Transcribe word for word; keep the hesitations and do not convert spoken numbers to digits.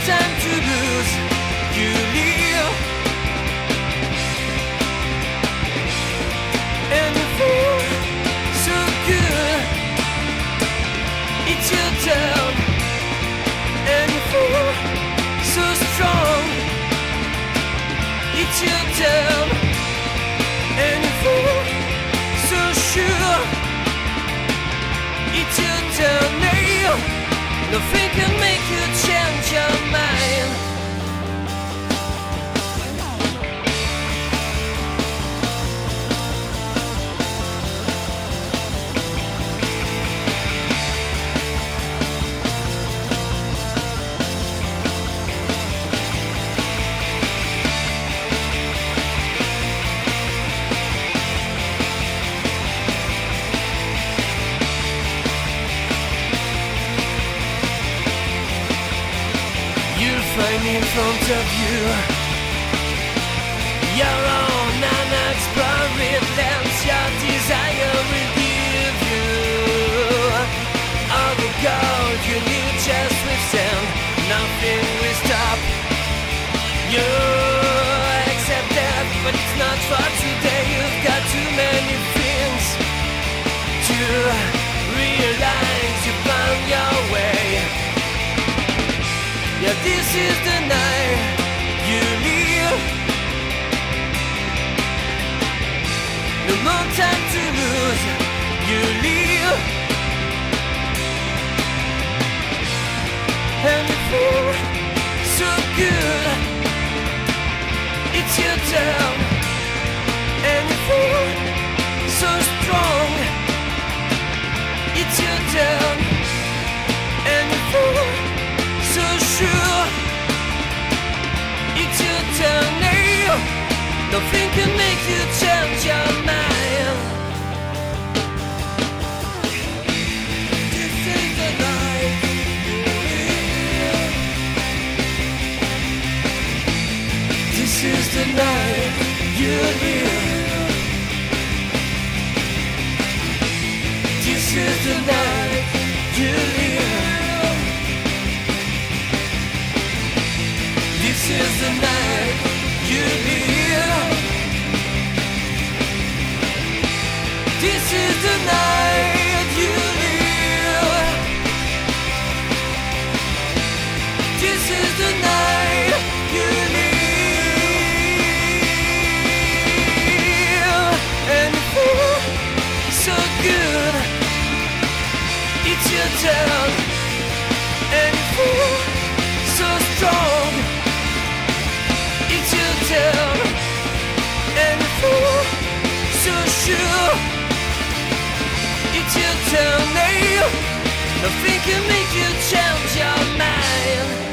time to lose. You live, and you feel so good. It's your turn, and you feel so strong. It's your turn, and you feel so sure. It's your turn now. Nothing can make you change your mind. Find in front of you your own unexplored lands. Your desire will give you all the gold you need just within. Nothing will stop you except that, but it's not for today. You've got too many things to realize. You found your way. Yeah, this is the night you live. No more time to lose. You live, and you feel so good. It's your turn, and you feel so strong. It's your turn, and you feel so sure. It's your turn now. Nothing can make you change your mind. This is the night you live. This is the night you live. This is the night you live. This is the night you live. This is the night you live. This is the night you live. And you feel so good. It's your turn, and you feel so strong. It's your turn, and you feel so sure. It's your turn now. Nothing can make you change your mind.